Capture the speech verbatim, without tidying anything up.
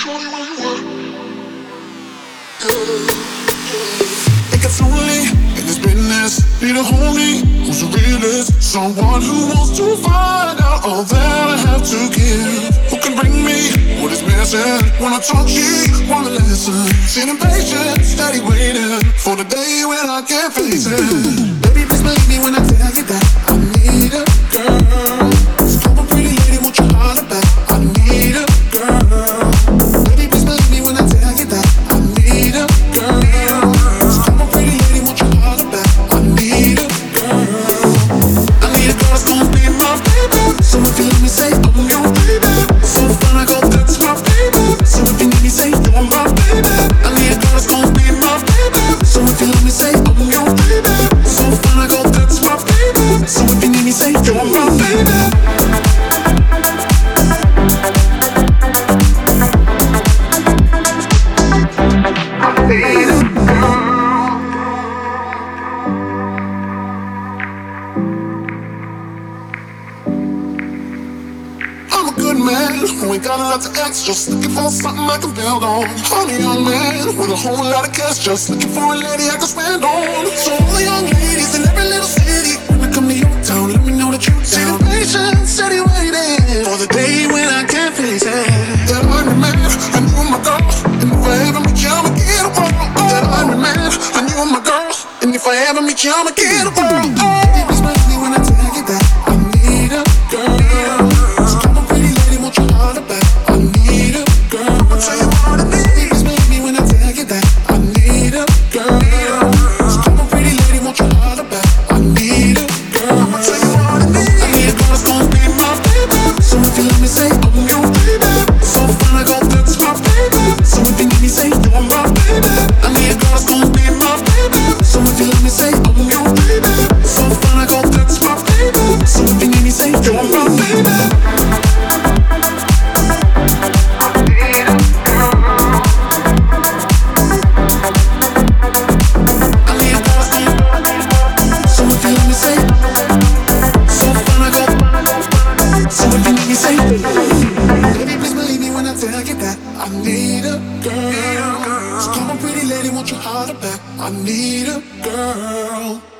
It gets lonely in this business. Need a homie who's a realist, someone who wants to find out all that I have to give. Who can bring me what is missing? When I talk, she wanna listen. She's impatient, steady waiting for the day when I can't face it. Baby, please believe me when I tell you that I need a girl. So come on, pretty lady, won't you holler back? I need a girl. Baby, please believe me when I tell you that I need a girl. So come on, pretty lady, won't you holler back? I need a girl. I need a girl that's gonna be my baby. So if you let me say I'm your baby, so fun I go that's my baby. So if you let me say you're my baby, I need a girl that's gonna be my baby. So if you let me say I'm your baby, so fun I go that's my baby. So if you let me say you're my baby. Who ain't got a lot to ask, just looking for something I can build on. I'm a young man with a whole lot of cash, just looking for a lady I can spend on. So all the young ladies in every little city, when I come to your town, let me know that you're down. Patient, steady waiting for the day when I can't face it. That I'm your man, and you're my girl, and if I ever meet you, I'ma get a world. That I'm your man, and you're my girl, and if I ever meet you, I'ma get a world. Baby, please believe me when I tell you that I need a girl. I need a girl.